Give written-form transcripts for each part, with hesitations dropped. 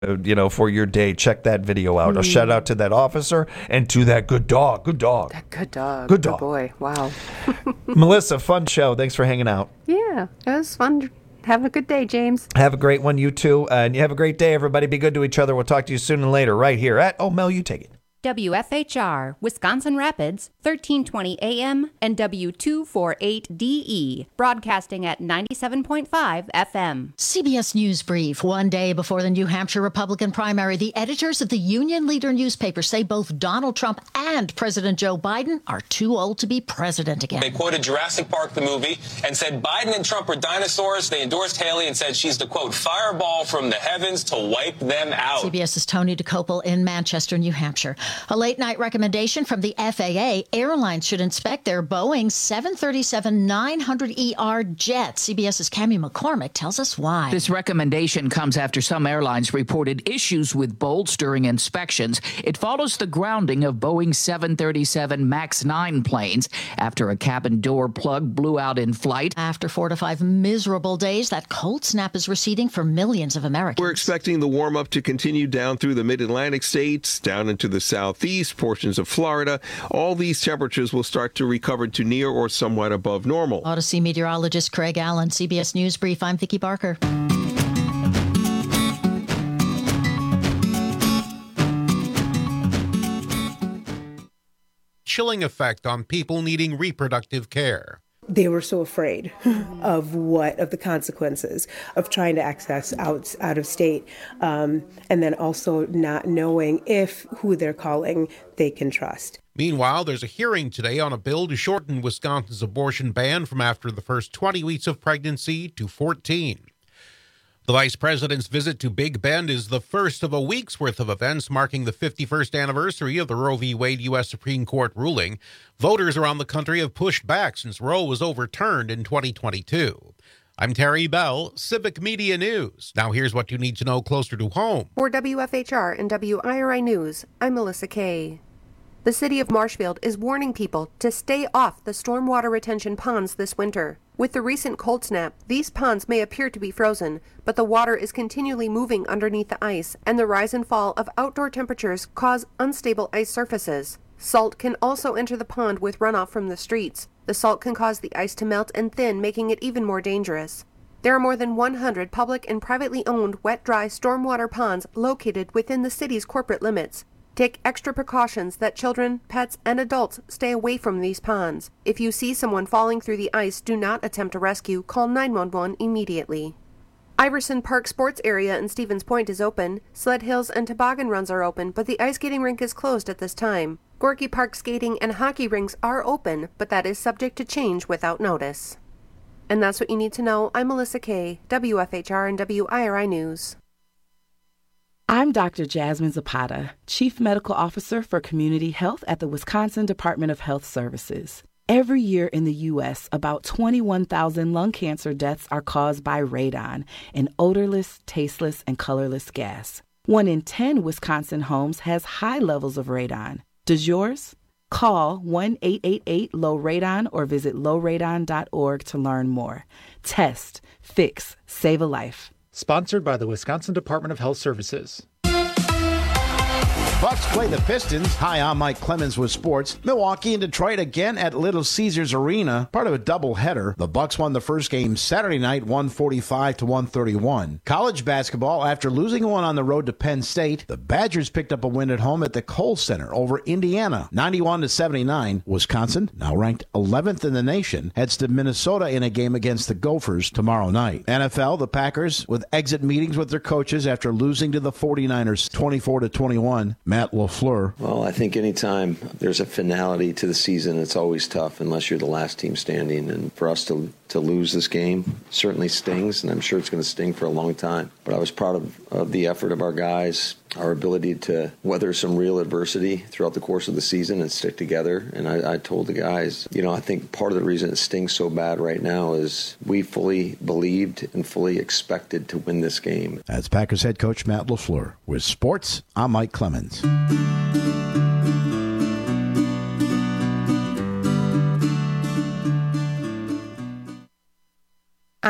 for your day, check that video out. A shout out to that officer and to that good dog. Good dog. That good dog. Good dog. Good boy. Wow. Melissa, fun show. Thanks for hanging out. Yeah, it was fun. Have a good day, James. Have a great one, you too. And you have a great day, everybody. Be good to each other. We'll talk to you soon and later right here at, Mel, you take it. WFHR, Wisconsin Rapids, 1320 AM and W248DE, broadcasting at 97.5 FM. CBS News Brief. One day before the New Hampshire Republican primary, the editors of the Union Leader newspaper say both Donald Trump and President Joe Biden are too old to be president again. They quoted Jurassic Park, the movie, and said Biden and Trump are dinosaurs. They endorsed Haley and said she's the, quote, fireball from the heavens to wipe them out. CBS's Tony DeCopel in Manchester, New Hampshire. A late-night recommendation from the FAA. Airlines should inspect their Boeing 737-900ER jets. CBS's Cammie McCormick tells us why. This recommendation comes after some airlines reported issues with bolts during inspections. It follows the grounding of Boeing 737 MAX 9 planes after a cabin door plug blew out in flight. After 4 to 5 miserable days, that cold snap is receding for millions of Americans. We're expecting the warm-up to continue down through the mid-Atlantic states, down into the southeast, portions of Florida. All these temperatures will start to recover to near or somewhat above normal. Odyssey meteorologist Craig Allen, CBS News Brief. I'm Vicki Barker. Chilling effect on people needing reproductive care. They were so afraid of the consequences of trying to access out of state, and then also not knowing if who they're calling they can trust. Meanwhile, there's a hearing today on a bill to shorten Wisconsin's abortion ban from after the first 20 weeks of pregnancy to 14. The Vice President's visit to Big Bend is the first of a week's worth of events marking the 51st anniversary of the Roe v. Wade U.S. Supreme Court ruling. Voters around the country have pushed back since Roe was overturned in 2022. I'm Terry Bell, Civic Media News. Now here's what you need to know closer to home. For WFHR and WIRI News, I'm Melissa Kay. The city of Marshfield is warning people to stay off the stormwater retention ponds this winter. With the recent cold snap, these ponds may appear to be frozen, but the water is continually moving underneath the ice, and the rise and fall of outdoor temperatures cause unstable ice surfaces. Salt can also enter the pond with runoff from the streets. The salt can cause the ice to melt and thin, making it even more dangerous. There are more than 100 public and privately owned wet-dry stormwater ponds located within the city's corporate limits. Take extra precautions that children, pets, and adults stay away from these ponds. If you see someone falling through the ice, do not attempt a rescue. Call 911 immediately. Iverson Park Sports Area in Stevens Point is open. Sled Hills and toboggan runs are open, but the ice skating rink is closed at this time. Gorky Park skating and hockey rinks are open, but that is subject to change without notice. And that's what you need to know. I'm Melissa Kay, WFHR and WIRI News. I'm Dr. Jasmine Zapata, Chief Medical Officer for Community Health at the Wisconsin Department of Health Services. Every year in the U.S., about 21,000 lung cancer deaths are caused by radon, an odorless, tasteless, and colorless gas. 1 in 10 Wisconsin homes has high levels of radon. Does yours? Call 1-888-LOW-RADON or visit lowradon.org to learn more. Test, fix, save a life. Sponsored by the Wisconsin Department of Health Services. Bucks play the Pistons. Hi, I'm Mike Clemens with sports. Milwaukee and Detroit again at Little Caesars Arena, part of a doubleheader. The Bucks won the first game Saturday night, 145-131. College basketball, after losing one on the road to Penn State, the Badgers picked up a win at home at the Kohl Center over Indiana, 91-79. Wisconsin, now ranked 11th in the nation, heads to Minnesota in a game against the Gophers tomorrow night. NFL, the Packers with exit meetings with their coaches after losing to the 49ers 24-21. Matt LaFleur. Well, I think anytime there's a finality to the season, it's always tough unless you're the last team standing. And for us to lose this game certainly stings, and I'm sure it's going to sting for a long time. But I was proud of the effort of our guys, our ability to weather some real adversity throughout the course of the season and stick together. And I told the guys, I think part of the reason it stings so bad right now is we fully believed and fully expected to win this game. That's Packers head coach Matt LaFleur. With sports, I'm Mike Clemens.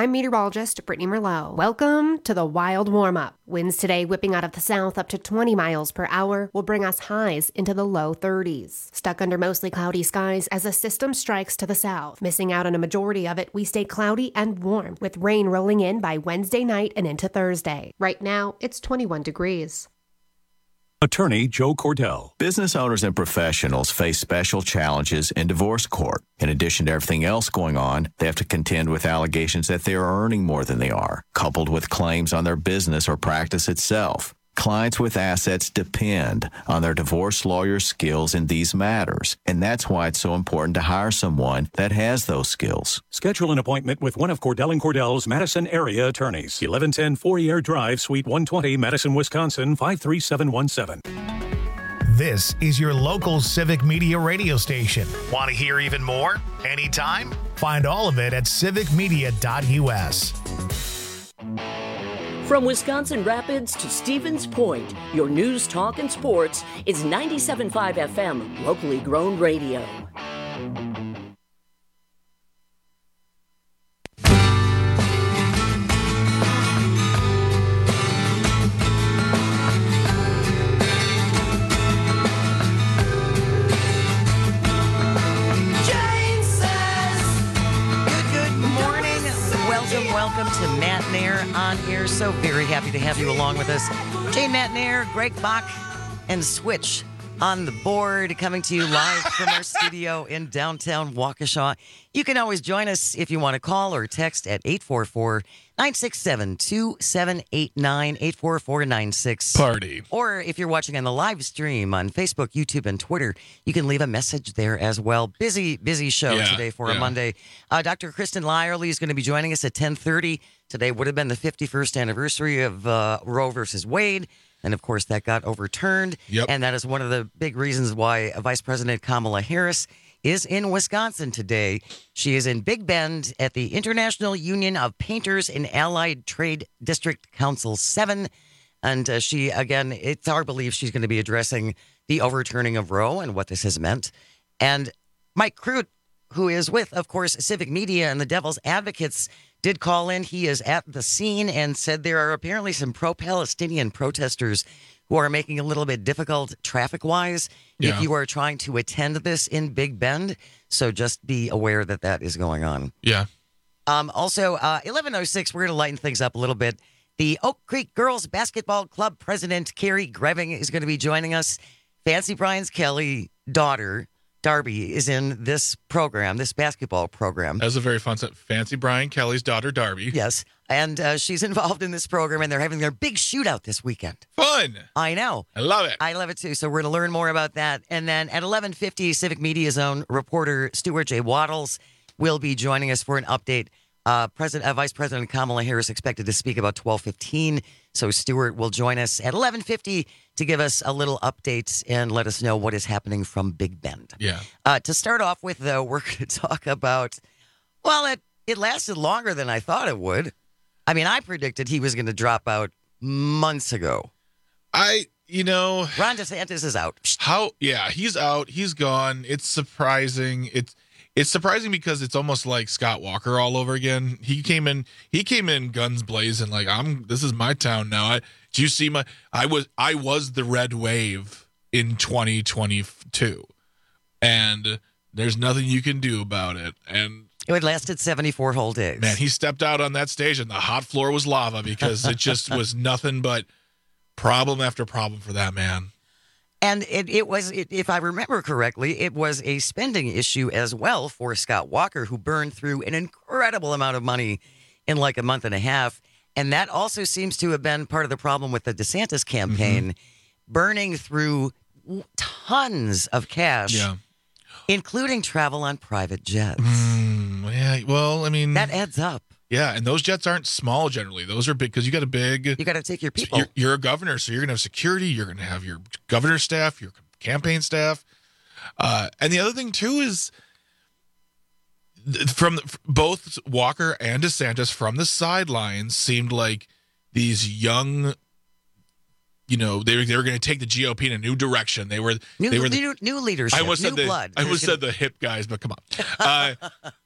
I'm meteorologist Brittany Merlot. Welcome to the wild warm-up. Winds today whipping out of the south up to 20 miles per hour will bring us highs into the low 30s. Stuck under mostly cloudy skies as a system strikes to the south. Missing out on a majority of it, we stay cloudy and warm with rain rolling in by Wednesday night and into Thursday. Right now, it's 21 degrees. Attorney Joe Cordell. Business owners and professionals face special challenges in divorce court. In addition to everything else going on, they have to contend with allegations that they are earning more than they are, coupled with claims on their business or practice itself. Clients with assets depend on their divorce lawyer's skills in these matters, and that's why it's so important to hire someone that has those skills. Schedule an appointment with one of Cordell & Cordell's Madison area attorneys. 1110 Fourier Drive, Suite 120, Madison, Wisconsin, 53717. This is your local Civic Media radio station. Want to hear even more? Anytime? Find all of it at civicmedia.us. From Wisconsin Rapids to Stevens Point, your news, talk, and sports is 97.5 FM, locally grown radio. Welcome to Matt Nair on air. So very happy to have you along with us. Jane Matt Nair, Greg Bach, and Switch on the board, coming to you live from our studio in downtown Waukesha. You can always join us if you want to call or text at 844-967-2789, 844-96. Party. Or if you're watching on the live stream on Facebook, YouTube, and Twitter, you can leave a message there as well. Busy show today for a Monday. Dr. Kristen Lyerly is going to be joining us at 10:30. Today would have been the 51st anniversary of Roe versus Wade. And, of course, that got overturned. Yep. And that is one of the big reasons why Vice President Kamala Harris is in Wisconsin today. She is in Big Bend at the International Union of Painters and Allied Trade District Council 7. And she, again, it's our belief she's going to be addressing the overturning of Roe and what this has meant. And Mike Crute, who is with, of course, Civic Media and the Devil's Advocates, did call in. He is at the scene and said there are apparently some pro-Palestinian protesters who are making it a little bit difficult traffic-wise if you are trying to attend this in Big Bend. So just be aware that that is going on. Yeah. Also, 11:06, we're going to lighten things up a little bit. The Oak Creek Girls Basketball Club president, Carrie Greving, is going to be joining us. Fancy Brian's Kelly daughter, Darby, is in this program, this basketball program. That was a very fun set. Fancy Brian Kelly's daughter, Darby. Yes. And she's involved in this program, and they're having their big shootout this weekend. Fun. I know. I love it. I love it, too. So we're going to learn more about that. And then at 11:50, Civic Media's own reporter Stuart J. Waddles will be joining us for an update. Vice President Kamala Harris expected to speak about 12:15. So Stuart will join us at 11:50 to give us a little update and let us know what is happening from Big Bend. Yeah. To start off with, though, we're going to talk about, well, it lasted longer than I thought it would. I mean, I predicted he was going to drop out months ago. Ron DeSantis is out. He's out. He's gone. It's surprising. It's surprising because it's almost like Scott Walker all over again. He came in guns blazing, like this is my town now. Do you see I was the red wave in 2022, and there's nothing you can do about it. And it lasted 74 whole days. Man, he stepped out on that stage and the hot floor was lava because it just was nothing but problem after problem for that man. And it was, if I remember correctly, it was a spending issue as well for Scott Walker, who burned through an incredible amount of money in like a month and a half. And that also seems to have been part of the problem with the DeSantis campaign, burning through tons of cash, including travel on private jets. That adds up. Yeah, and those jets aren't small generally. Those are big because you got to take your people. You're a governor, so you're going to have security. You're going to have your governor staff, your campaign staff. And the other thing, too, is from both Walker and DeSantis from the sidelines seemed like these young, they were going to take the GOP in a new direction. They were new leadership, new blood. I almost said the hip guys, but come on.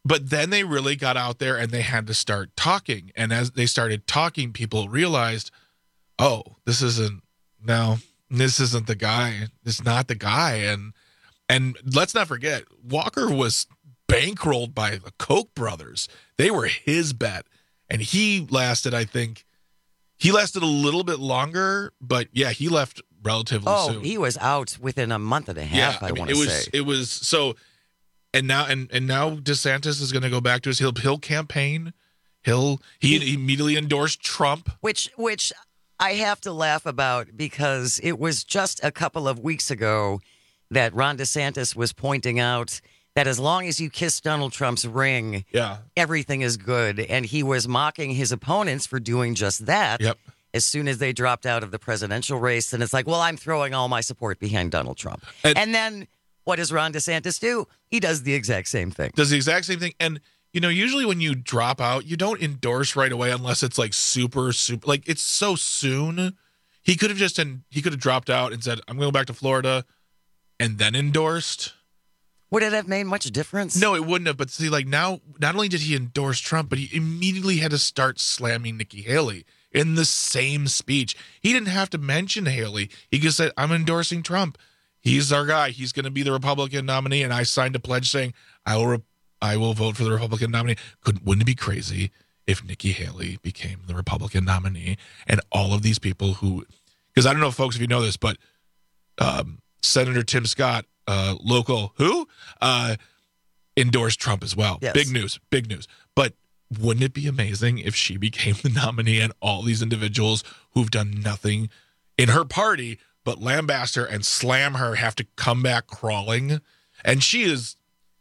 But then they really got out there and they had to start talking. And as they started talking, people realized, oh, this isn't the guy. It's not the guy. And let's not forget, Walker was bankrolled by the Koch brothers. They were his bet. And he lasted a little bit longer, but yeah, he left relatively soon. Oh, he was out within a month and a half, I want to say. It was so, and now DeSantis is going to go back to his he'll campaign. He immediately endorsed Trump. Which I have to laugh about, because it was just a couple of weeks ago that Ron DeSantis was pointing out that as long as you kiss Donald Trump's ring, everything is good. And he was mocking his opponents for doing just that. Yep. As soon as they dropped out of the presidential race. And it's like, well, I'm throwing all my support behind Donald Trump. And then what does Ron DeSantis do? He does the exact same thing. And, usually when you drop out, you don't endorse right away unless it's like super, like it's so soon. He could have dropped out and said, I'm going to go back to Florida and then endorsed. Would it have made much difference? No, it wouldn't have. But see, like now, not only did he endorse Trump, but he immediately had to start slamming Nikki Haley in the same speech. He didn't have to mention Haley. He just said, I'm endorsing Trump. He's our guy. He's going to be the Republican nominee. And I signed a pledge saying, I will vote for the Republican nominee. Wouldn't it be crazy if Nikki Haley became the Republican nominee and all of these people who, because I don't know, folks, if you know this, but Senator Tim Scott, local endorsed Trump as well. Yes. Big news. But wouldn't it be amazing if she became the nominee and all these individuals who've done nothing in her party but lambaste her and slam her have to come back crawling? And she is,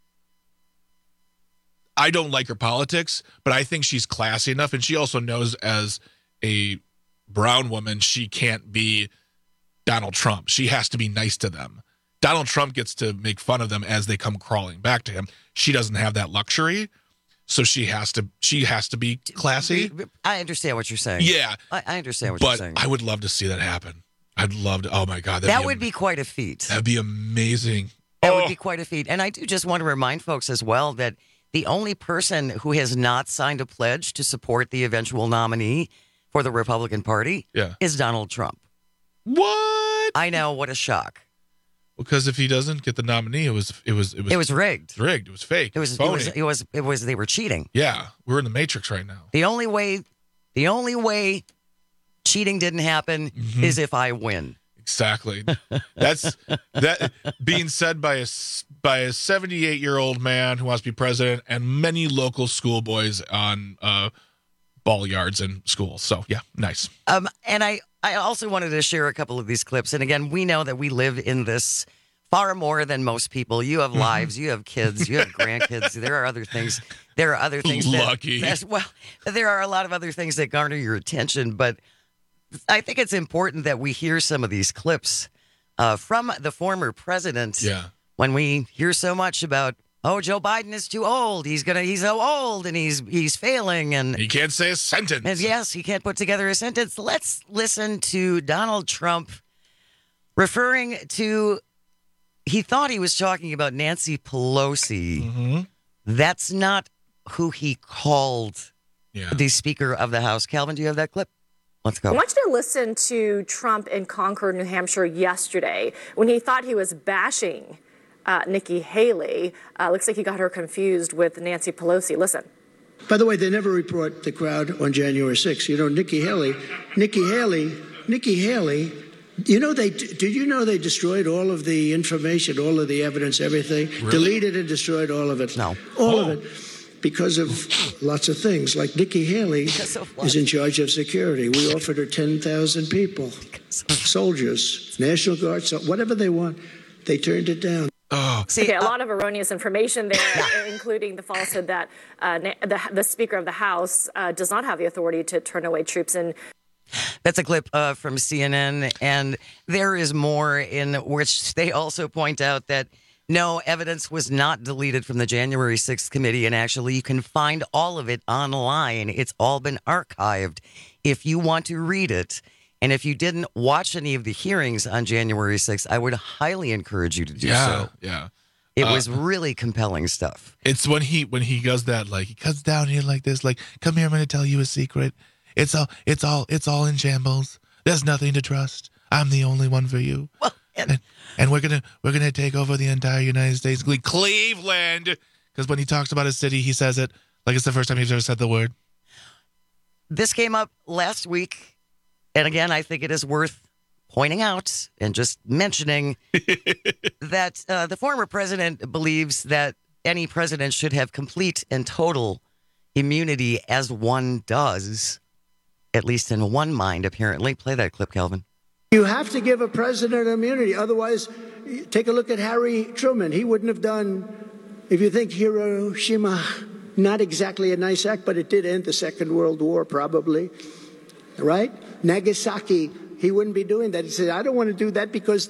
I don't like her politics, but I think she's classy enough. And she also knows as a brown woman, she can't be Donald Trump. She has to be nice to them. Donald Trump gets to make fun of them as they come crawling back to him. She doesn't have that luxury, so she has to be classy. I understand what you're saying. Yeah, I understand what you're saying. But I would love to see that happen. I'd love to. Oh my God, that would be quite a feat. That'd be amazing. That would be quite a feat. And I do just want to remind folks as well that the only person who has not signed a pledge to support the eventual nominee for the Republican Party is Donald Trump. What? I know, what a shock. Because if he doesn't get the nominee, it was rigged. Rigged. It was fake. It was they were cheating. Yeah, we're in the Matrix right now. The only way cheating didn't happen is if I win. Exactly. That's that being said by a 78-year-old man who wants to be president and many local schoolboys on ball yards and schools. So yeah, nice. And I also wanted to share a couple of these clips. And again, we know that we live in this far more than most people. You have lives, you have kids, you have grandkids. There are other things. Lucky. There are a lot of other things that garner your attention. But I think it's important that we hear some of these clips from the former president. Yeah. When we hear so much about, oh, Joe Biden is too old. He's so old and he's failing and he can't say a sentence. And yes, he can't put together a sentence. Let's listen to Donald Trump referring to, he thought he was talking about Nancy Pelosi. Mm-hmm. That's not who he called the Speaker of the House. Calvin, do you have that clip? Let's go. I want you to listen to Trump in Concord, New Hampshire yesterday when he thought he was bashing Nikki Haley. Looks like he got her confused with Nancy Pelosi. Listen. By the way, they never report the crowd on January 6th. You know, Nikki Haley, did you know they destroyed all of the information, all of the evidence, everything? Really? Deleted and destroyed all of it. No. All of it. Because of lots of things. Like Nikki Haley is in charge of security. We offered her 10,000 people, soldiers, National Guard, so whatever they want. They turned it down. Oh. See, a lot of erroneous information there, including the falsehood that the Speaker of the House does not have the authority to turn away troops. And that's a clip from CNN, and there is more in which they also point out that no, evidence was not deleted from the January 6th committee, and actually you can find all of it online. It's all been archived if you want to read it. And if you didn't watch any of the hearings on January 6th, I would highly encourage you to do so. Yeah. It was really compelling stuff. It's when he does that, like, he comes down here like this, like, come here, I'm going to tell you a secret. It's all in shambles. There's nothing to trust. I'm the only one for you. Well, and we're gonna take over the entire United States, Cleveland. Because when he talks about a city, he says it like it's the first time he's ever said the word. This came up last week, and again, I think it is worth pointing out and just mentioning that the former president believes that any president should have complete and total immunity, as one does, at least in one mind, apparently. Play that clip, Calvin. You have to give a president immunity. Otherwise, take a look at Harry Truman. He wouldn't have done, if you think Hiroshima, not exactly a nice act, but it did end the Second World War, probably. Right? Nagasaki, he wouldn't be doing that. He said, I don't want to do that because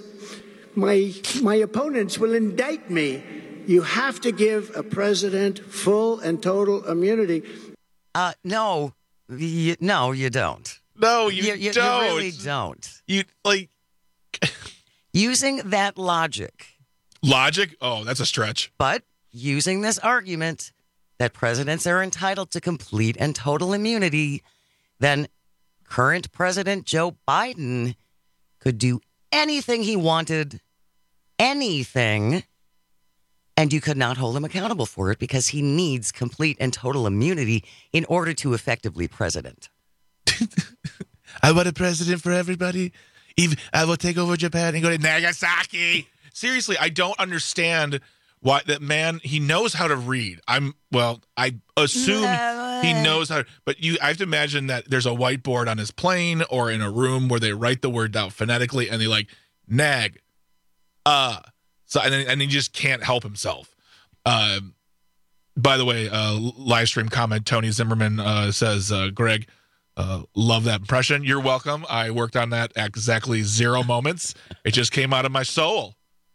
my opponents will indict me. You have to give a president full and total immunity. No, you don't. No, you don't. You really don't. You, like... Using that logic. Logic? Oh, that's a stretch. But using this argument that presidents are entitled to complete and total immunity, then current President Joe Biden could do anything he wanted, anything, and you could not hold him accountable for it because he needs complete and total immunity in order to effectively president. I want a president for everybody. I will take over Japan and go to Nagasaki. Seriously, I don't understand why that man, he knows how to read. I assume he knows how to, but I have to imagine that there's a whiteboard on his plane or in a room where they write the word out phonetically and they like, nag, so, and he just can't help himself. By the way, live stream comment, Tony Zimmerman says, Greg, love that impression. You're welcome. I worked on that at exactly 0 moments. It just came out of my soul.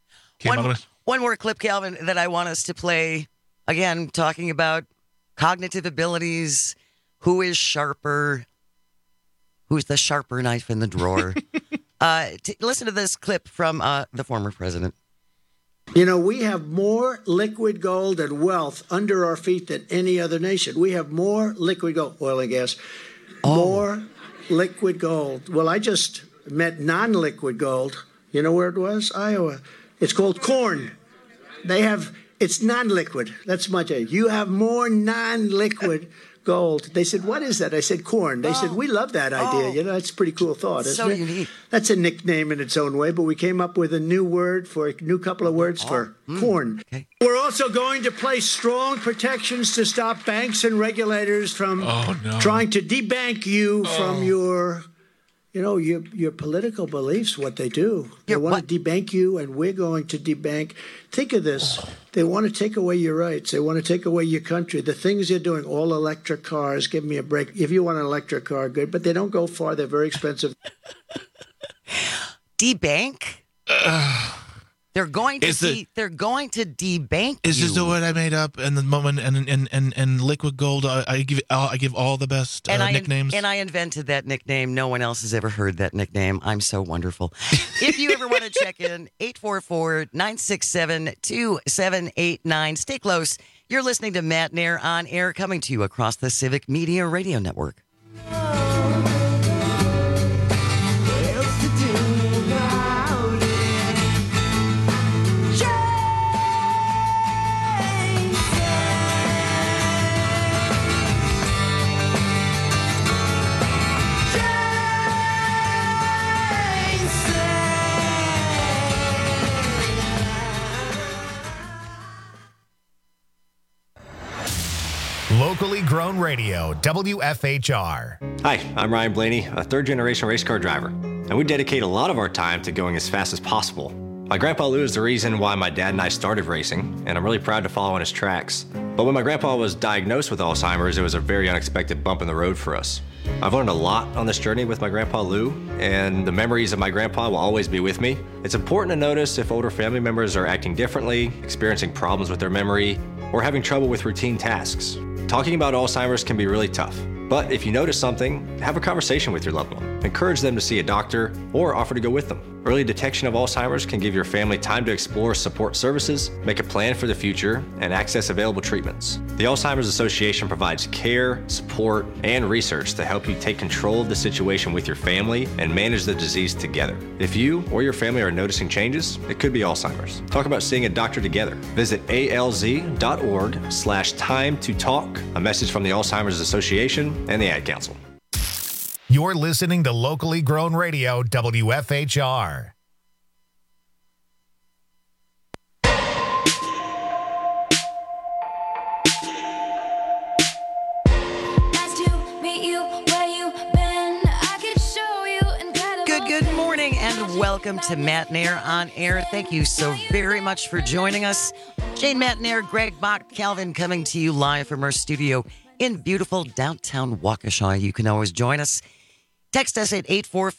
One more clip, Calvin, that I want us to play. Again, talking about cognitive abilities. Who is sharper? Who's the sharper knife in the drawer? Listen to this clip from the former president. You know, we have more liquid gold and wealth under our feet than any other nation. We have more liquid gold, oil and gas, more liquid gold. Well, I just met non-liquid gold. You know where it was? Iowa. It's called corn. It's non-liquid. That's much. You have more non-liquid gold. They said, what is that? I said, corn. They said, we love that idea. You know, that's a pretty cool thought, isn't it? So unique. That's a nickname in its own way, but we came up with a new couple of words for corn. Okay. We're also going to place strong protections to stop banks and regulators from trying to debank you from your political beliefs, what they do. They want to debank you, and we're going to debank. Think of this. They want to take away your rights. They want to take away your country. The things you're doing, all electric cars, give me a break. If you want an electric car, good, but they don't go far. They're very Debank? They're going to debank Is this the word I made up? And the moment and liquid gold, I give all the best nicknames. And I invented that nickname. No one else has ever heard that nickname. I'm so wonderful. If you ever want to check in, 844-967-2789. Stay close. You're listening to Matt Nair on air, coming to you across the Civic Media Radio Network. Locally grown radio, WFHR. Hi, I'm Ryan Blaney, a third-generation race car driver, and we dedicate a lot of our time to going as fast as possible. My grandpa Lou is the reason why my dad and I started racing, and I'm really proud to follow in his tracks. But when my grandpa was diagnosed with Alzheimer's, it was a very unexpected bump in the road for us. I've learned a lot on this journey with my grandpa Lou, and the memories of my grandpa will always be with me. It's important to notice if older family members are acting differently, experiencing problems with their memory, or having trouble with routine tasks. Talking about Alzheimer's can be really tough, But if you notice something, have a conversation with your loved one. Encourage them to see a doctor or offer to go with them. Early detection of Alzheimer's can give your family time to explore support services, make a plan for the future, and access available treatments. The Alzheimer's Association provides care, support, and research to help you take control of the situation with your family and manage the disease together. If you or your family are noticing changes, it could be Alzheimer's. Talk about seeing a doctor together. Visit alz.org/time to talk. A message from the Alzheimer's Association and the Ad Council. You're listening to locally grown radio, WFHR. Good morning and welcome to Matt Nair on Air. Thank you so very much for joining us. Shane Matt Nair, Greg Bach, Calvin coming to you live from our studio in beautiful downtown Waukesha. You can always join us. Text us at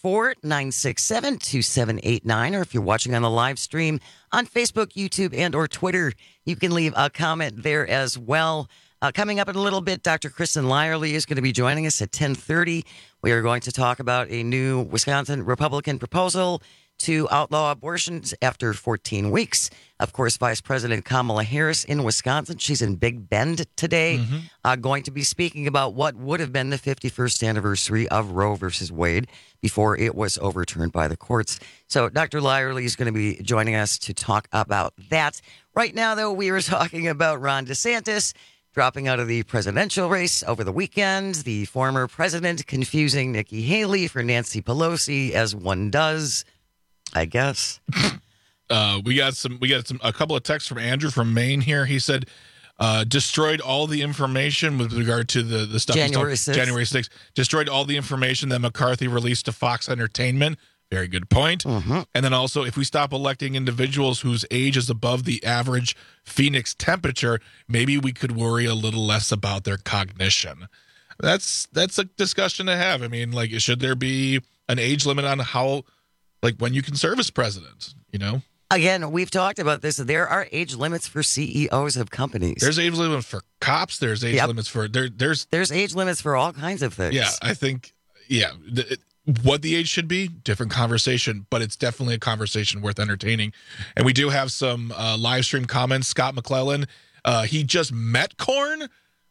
844-967-2789, or if you're watching on the live stream on Facebook, YouTube, and or Twitter, you can leave a comment there as well. Coming up in a little bit, Dr. Kristen Lyerly is going to be joining us at 10:30. We are going to talk about a new Wisconsin Republican proposal to outlaw abortions after 14 weeks. Of course, Vice President Kamala Harris in Wisconsin. She's in Big Bend today, going to be speaking about what would have been the 51st anniversary of Roe versus Wade before it was overturned by the courts. So Dr. Lyerly is going to be joining us to talk about that. Right now, though, we were talking about Ron DeSantis dropping out of the presidential race over the weekend. The former president confusing Nikki Haley for Nancy Pelosi, as one does, I guess. We got a couple of texts from Andrew from Maine here. He said, destroyed all the information with regard to the stuff. January 6th. Destroyed all the information that McCarthy released to Fox Entertainment. Very good point. And then also, if we stop electing individuals whose age is above the average Phoenix temperature, maybe we could worry a little less about their cognition. That's a discussion to have. I mean, like, should there be an age limit on how, like, when you can serve as president, you know? Again, we've talked about this. There are age limits for CEOs of companies. There's age limits for cops. There's age limits for there's age limits for all kinds of things. Yeah, I think what the age should be, different conversation, but it's definitely a conversation worth entertaining. And we do have some live stream comments. Scott McClellan, he just met corn.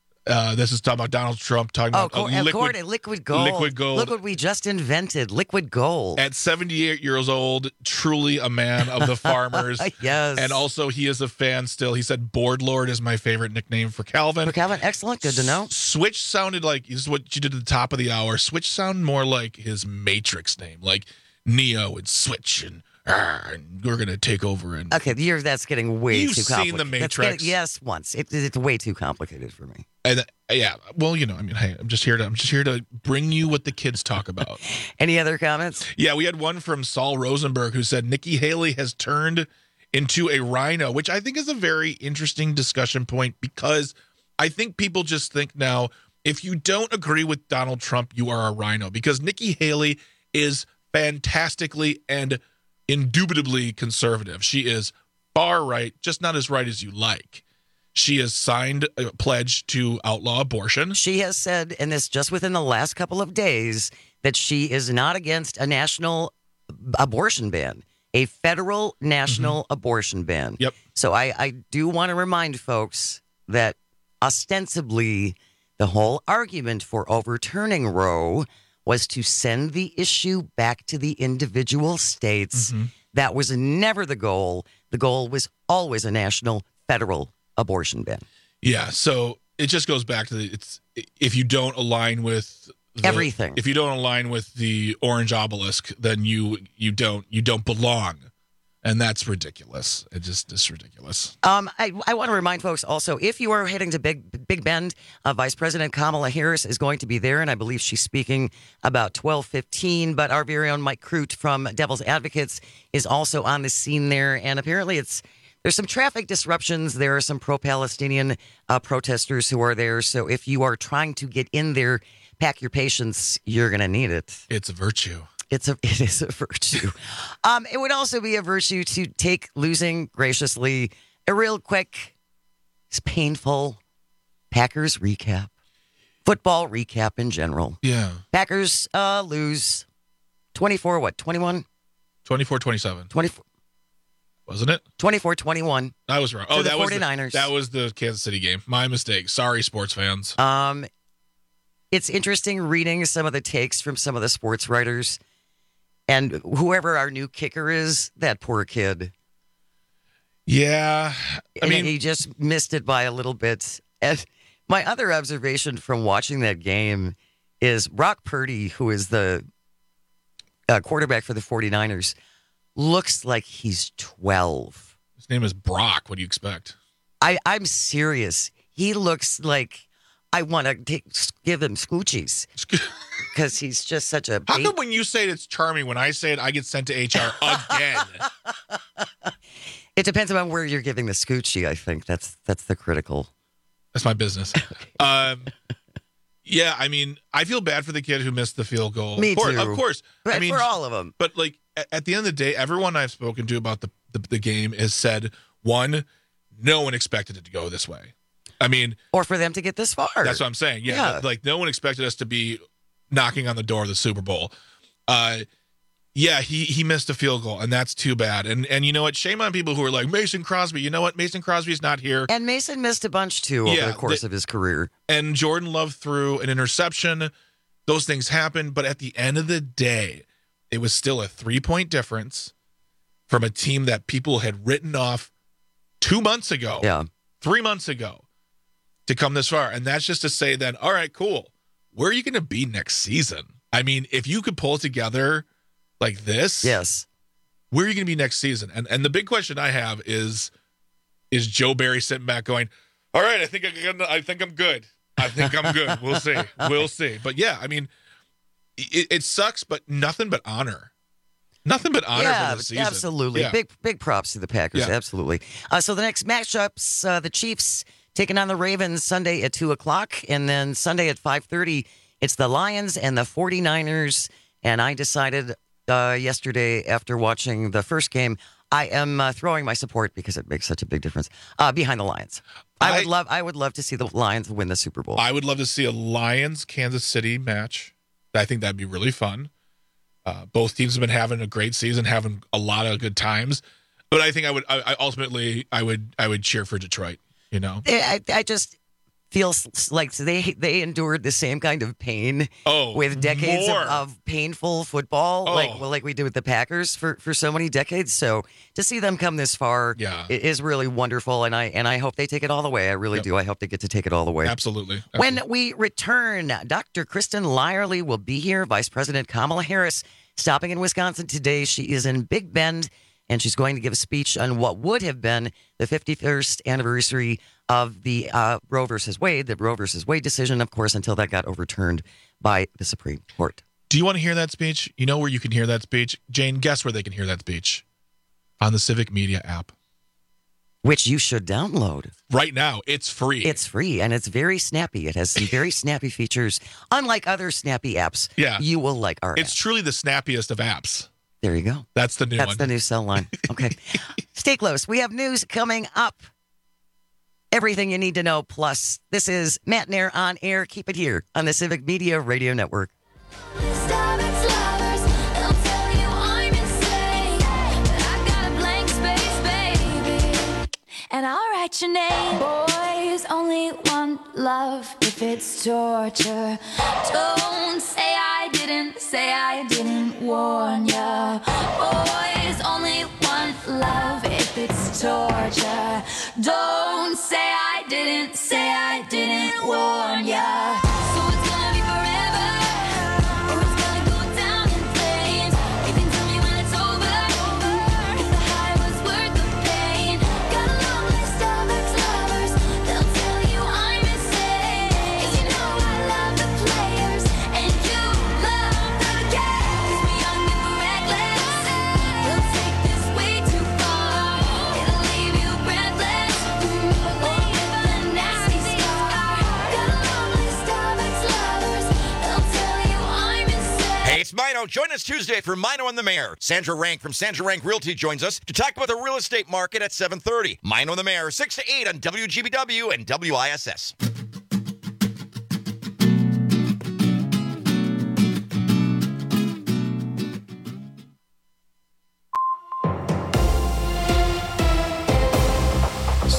This is talking about Donald Trump talking about corn and liquid gold. Liquid gold. Look what we just invented, liquid gold. At 78 years old, truly a man of the farmers. Yes. And also he is a fan still. He said Board Lord is my favorite nickname for Calvin. Excellent. Good to know. Switch sounded like, this is what you did at the top of the hour. Switch sounded more like his Matrix name, like Neo and Switch and we're going to take over. And okay, that's getting way too complicated. You've seen the Matrix. Yes, once. It's way too complicated for me. And well, you know, I mean, hey, I'm just here to bring you what the kids talk about. Any other comments? Yeah, we had one from Saul Rosenberg who said Nikki Haley has turned into a rhino, which I think is a very interesting discussion point, because I think people just think now, if you don't agree with Donald Trump, you are a rhino, because Nikki Haley is fantastically and indubitably conservative. She is far right, just not as right as you like. She has signed a pledge to outlaw abortion. She has said, and this just within the last couple of days, that she is not against a national abortion ban, a federal national abortion ban. Yep. So I do want to remind folks that ostensibly the whole argument for overturning Roe was to send the issue back to the individual states. That was never the goal. The goal was always a national federal abortion ban. Yeah, so it just goes back to if you don't align with everything, if you don't align with the orange obelisk, then you don't belong, and that's ridiculous. It's ridiculous. I want to remind folks also, if you are heading to Big Bend, Vice President Kamala Harris is going to be there, and I believe she's speaking about 12:15. But our very own Mike Crute from Devil's Advocates is also on the scene there, and apparently there's some traffic disruptions. There are some pro-Palestinian protesters who are there. So if you are trying to get in there, pack your patience. You're going to need it. It's a virtue. It is a virtue. It would also be a virtue to take losing graciously. A real quick, painful Packers recap. football recap in general. Yeah. Packers lose 21? 24-27. 24. Wasn't it? 24-21. I was wrong. To the that 49ers. was that was the Kansas City game. My mistake. Sorry, sports fans. It's interesting reading some of the takes from some of the sports writers, and whoever our new kicker is, that poor kid. Yeah. I mean, he just missed it by a little bit. And my other observation from watching that game is Brock Purdy, who is the quarterback for the 49ers, looks like he's 12. His name is Brock. What do you expect? I'm serious. He looks like I want to give him scoochies because he's just such a... How come when you say it's charming, when I say it, I get sent to HR again? It depends on where you're giving the scoochie, I think. That's the critical... That's my business. Yeah, I mean, I feel bad for the kid who missed the field goal. Me too. Of course. But I mean, for all of them. But, like, at the end of the day, everyone I've spoken to about the game has said, one, no one expected it to go this way. I mean... Or for them to get this far. That's what I'm saying. Yeah. Like, no one expected us to be knocking on the door of the Super Bowl. Yeah, he missed a field goal, and that's too bad. And you know what? Shame on people who are like, Mason Crosby. You know what? Mason Crosby's not here. And Mason missed a bunch, too, over the course of his career. And Jordan Love threw an interception. Those things happen. But at the end of the day, it was still a 3-point difference from a team that people had written off 2 months ago. Yeah. 3 months ago to come this far. And that's just to say then, all right, cool. Where are you going to be next season? I mean, if you could pull it together like this, yes, where are you going to be next season? And the big question I have is Joe Barry sitting back going, all right, I think I'm good. I think I'm good. We'll see. We'll see. But yeah, I mean, it sucks, but nothing but honor. Nothing but honor for this season. Absolutely. Yeah. Big props to the Packers. Yeah. Absolutely. So the next matchups, the Chiefs taking on the Ravens Sunday at 2:00, and then Sunday at 5:30, it's the Lions and the 49ers. And I decided yesterday after watching the first game, I am throwing my support because it makes such a big difference behind the Lions. I would love to see the Lions win the Super Bowl. I would love to see a Lions-Kansas City match. I think that'd be really fun. Both teams have been having a great season, having a lot of good times. But I think I would cheer for Detroit. You know, I just feel like they endured the same kind of pain with decades of painful football, like we did with the Packers for so many decades. So to see them come this far is really wonderful, and I hope they take it all the way. I really do. I hope they get to take it all the way. Absolutely. When we return, Dr. Kristen Lyerly will be here. Vice President Kamala Harris stopping in Wisconsin today. She is in Big Bend, and she's going to give a speech on what would have been the 51st anniversary of the Roe versus Wade decision, of course, until that got overturned by the Supreme Court. Do you want to hear that speech? You know where you can hear that speech? Jane, guess where they can hear that speech? On the Civic Media app. Which you should download. Right now. It's free. It's free, and it's very snappy. It has some very snappy features. Unlike other snappy apps, you will like our It's app. Truly the snappiest of apps. There you go. That's the new one. That's the new cell line. Okay. Stay close. We have news coming up. Everything you need to know. Plus, this is Matt Nair on air. Keep it here on the Civic Media Radio Network. And I'll write your name. Boys only want love if it's torture. Don't say I didn't warn ya. Boys only want love if it's torture. Don't say I didn't warn ya. So it's gonna be forever, or it's gonna go down in flames. You can tell me when it's over, if the high was worth the pain. Got a long list of ex-lovers, they'll tell you I'm insane. 'Cause you know I love the players, and you love the game. 'Cause we're young and we're reckless, we'll take this way too far. It'll leave you breathless, or with a nasty scar. Got a long list of ex-lovers, they'll tell you I'm insane. Hey, it's Mino. Join us Tuesday for Mino and the Mayor. Sandra Rank from Sandra Rank Realty joins us to talk about the real estate market at 7:30. Mino and the Mayor, 6 to 8 on WGBW and WISS.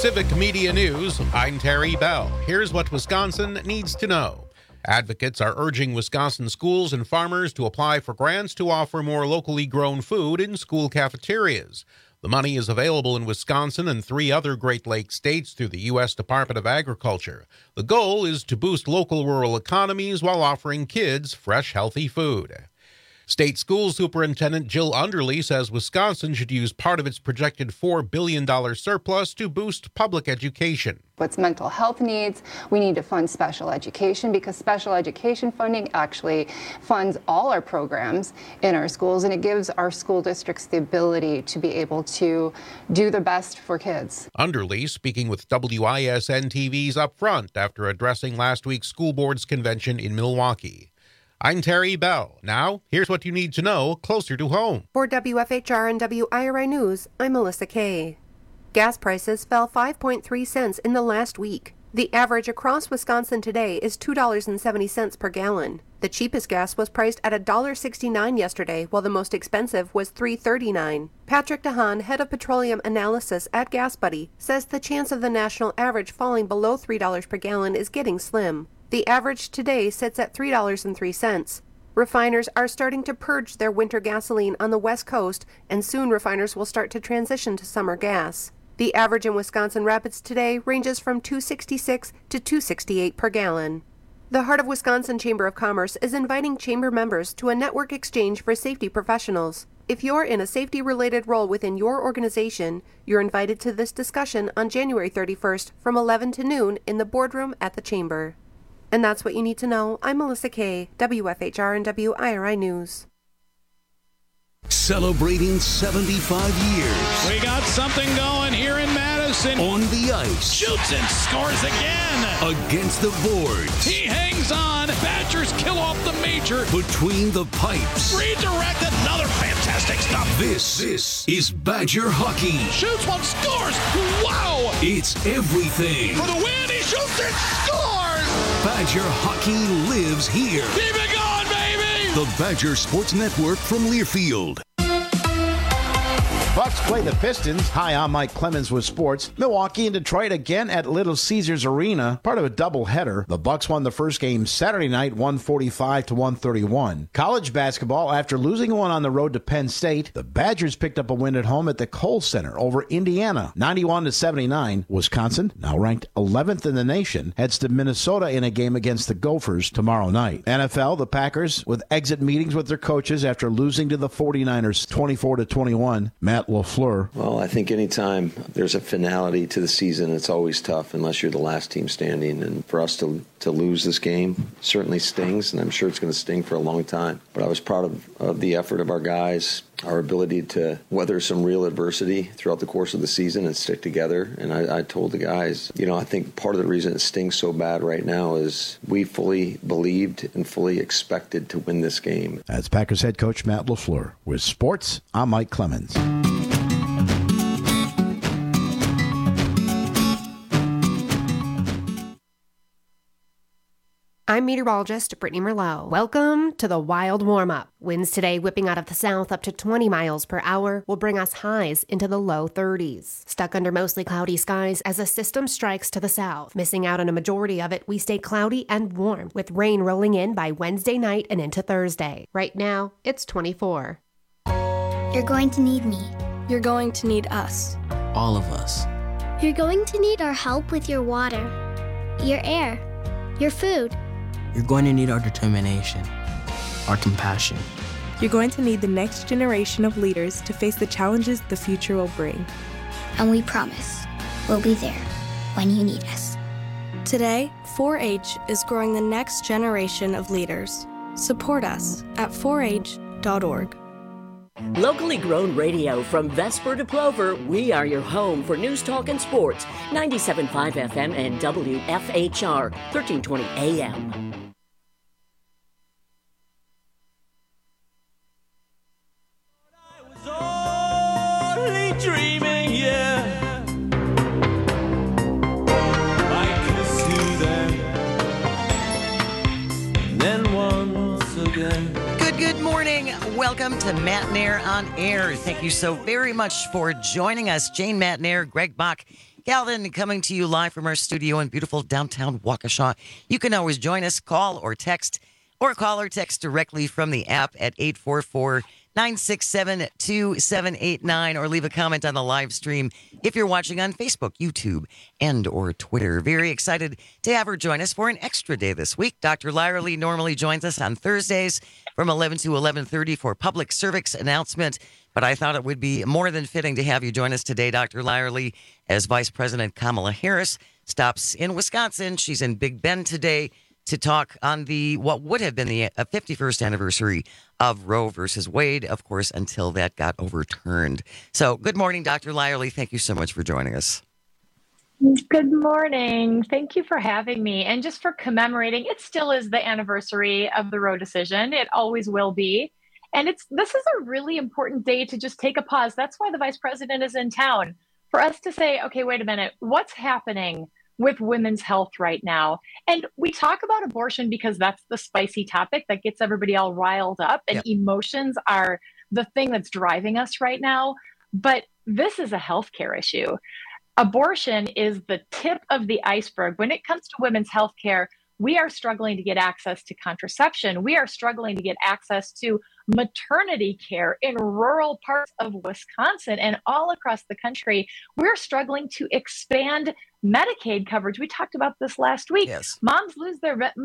Civic Media News, I'm Terry Bell. Here's what Wisconsin needs to know. Advocates are urging Wisconsin schools and farmers to apply for grants to offer more locally grown food in school cafeterias. The money is available in Wisconsin and 3 other Great Lakes states through the U.S. Department of Agriculture. The goal is to boost local rural economies while offering kids fresh, healthy food. State School Superintendent Jill Underly says Wisconsin should use part of its projected $4 billion surplus to boost public education. What's mental health needs? We need to fund special education because special education funding actually funds all our programs in our schools, and it gives our school districts the ability to be able to do the best for kids. Underly speaking with WISN TV's Upfront after addressing last week's school board's convention in Milwaukee. I'm Terry Bell. Now, here's what you need to know closer to home. For WFHR and WIRI News, I'm Melissa Kay. Gas prices fell 5.3 cents in the last week. The average across Wisconsin today is $2.70 per gallon. The cheapest gas was priced at $1.69 yesterday, while the most expensive was $3.39. Patrick DeHaan, head of petroleum analysis at GasBuddy, says the chance of the national average falling below $3 per gallon is getting slim. The average today sits at $3.03. Refiners are starting to purge their winter gasoline on the West Coast, and soon refiners will start to transition to summer gas. The average in Wisconsin Rapids today ranges from $2.66 to $2.68 per gallon. The Heart of Wisconsin Chamber of Commerce is inviting chamber members to a network exchange for safety professionals. If you're in a safety-related role within your organization, you're invited to this discussion on January 31st from 11 to noon in the boardroom at the Chamber. And that's what you need to know. I'm Melissa Kay, WFHR and WIRI News. Celebrating 75 years. We got something going here in Madison. On the ice. Shoots and scores again. Against the boards. He hangs on. Badgers kill off the major. Between the pipes. Redirect, another fantastic stop. This is Badger hockey. Shoots one, scores. Wow. It's everything. For the win, he shoots and scores. Badger hockey lives here. Keep it going, baby! The Badger Sports Network from Learfield. Bucks play the Pistons. Hi, I'm Mike Clemens with sports. Milwaukee and Detroit again at Little Caesars Arena, part of a doubleheader. The Bucks won the first game Saturday night, 145 to 131. College basketball, after losing one on the road to Penn State, the Badgers picked up a win at home at the Kohl Center over Indiana, 91 to 79. Wisconsin, now ranked 11th in the nation, heads to Minnesota in a game against the Gophers tomorrow night. NFL, the Packers with exit meetings with their coaches after losing to the 49ers 24 to 21. Matt LaFleur. Well, I think anytime there's a finality to the season, it's always tough unless you're the last team standing. And for us to lose this game certainly stings, and I'm sure it's going to sting for a long time. But I was proud of the effort of our guys, our ability to weather some real adversity throughout the course of the season and stick together. And I told the guys, I think part of the reason it stings so bad right now is we fully believed and fully expected to win this game. That's Packers head coach Matt LaFleur. With sports, I'm Mike Clemens. I'm meteorologist Brittany Merlot. Welcome to the Wild Warm-Up. Winds today whipping out of the south up to 20 miles per hour will bring us highs into the low 30s. Stuck under mostly cloudy skies as a system strikes to the south. Missing out on a majority of it, we stay cloudy and warm, with rain rolling in by Wednesday night and into Thursday. Right now, it's 24. You're going to need me. You're going to need us. All of us. You're going to need our help with your water, your air, your food. You're going to need our determination, our compassion. You're going to need the next generation of leaders to face the challenges the future will bring. And we promise, we'll be there when you need us. Today, 4-H is growing the next generation of leaders. Support us at 4h.org. Locally grown radio from Vesper to Plover, we are your home for news, talk, and sports. 97.5 FM and WFHR, 1320 AM. Dreaming, yeah. I kissed you then, and then once again. Good morning. Welcome to Matt and Air on Air. Thank you so very much for joining us. Jane, Matt and Air, Greg Bach Galvin coming to you live from our studio in beautiful downtown Waukesha. You can always join us, call or text directly from the app at 844-967-2789 or leave a comment on the live stream if you're watching on Facebook, YouTube, and or Twitter. Very excited to have her join us for an extra day this week. Dr. Lyra Lee normally joins us on Thursdays from 11 to 11:30 for public service announcement, but I thought it would be more than fitting to have you join us today, Dr. Lyra Lee, as Vice President Kamala Harris stops in Wisconsin. She's in Big Bend today to talk on what would have been the 51st anniversary of Roe versus Wade, of course, until that got overturned. So good morning, Dr. Lyra Lee. Thank you so much for joining us. Good morning. Thank you for having me. And just for commemorating, it still is the anniversary of the Roe decision. It always will be. And this is a really important day to just take a pause. That's why the vice president is in town, for us to say, okay, wait a minute, what's happening with women's health right now? And we talk about abortion because that's the spicy topic that gets everybody all riled up, and emotions are the thing that's driving us right now. But this is a healthcare issue. Abortion is the tip of the iceberg. When it comes to women's health care, we are struggling to get access to contraception. We are struggling to get access to maternity care in rural parts of Wisconsin and all across the country. We're struggling to expand Medicaid coverage. We talked about this last week. Yes. Moms lose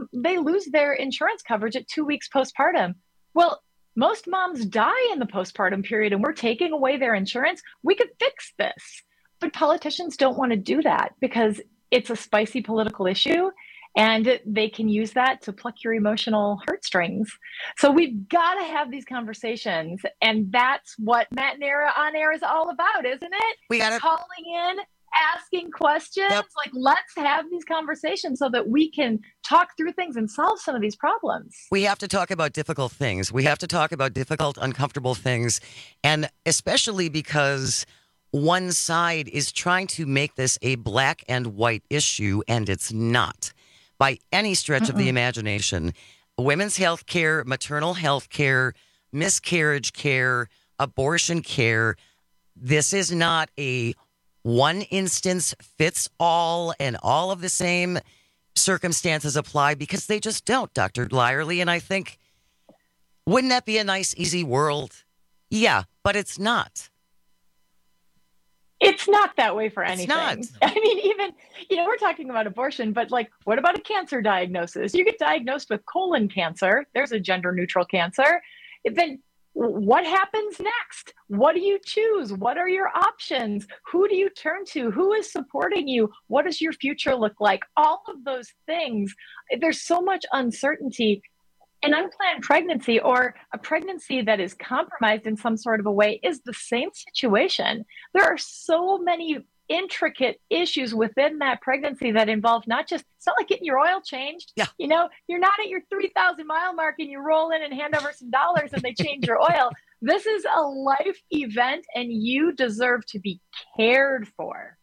their insurance coverage at 2 weeks postpartum. Well, most moms die in the postpartum period, and we're taking away their insurance. We could fix this. But politicians don't want to do that because it's a spicy political issue, and they can use that to pluck your emotional heartstrings. So we've got to have these conversations, and that's what Matt Nara on Air is all about, isn't it? We got to calling in, asking questions. Like, let's have these conversations so that we can talk through things and solve some of these problems. We have to talk about difficult things. We have to talk about difficult, uncomfortable things, and especially because one side is trying to make this a black and white issue, and it's not by any stretch of the imagination. Women's health care, maternal health care, miscarriage care, abortion care, this is not a one instance fits all and all of the same circumstances apply, because they just don't, Dr. Lyra Lee. And I think, wouldn't that be a nice, easy world? Yeah, but it's not. It's not that way for anything. It's not. I mean, even, we're talking about abortion, but like, what about a cancer diagnosis? You get diagnosed with colon cancer. There's a gender neutral cancer. Then what happens next? What do you choose? What are your options? Who do you turn to? Who is supporting you? What does your future look like? All of those things. There's so much uncertainty. An unplanned pregnancy, or a pregnancy that is compromised in some sort of a way, is the same situation. There are so many intricate issues within that pregnancy that involve not just, it's not like getting your oil changed. Yeah. You're not at your 3,000 mile mark and you roll in and hand over some dollars and they change your oil. This is a life event, and you deserve to be cared for.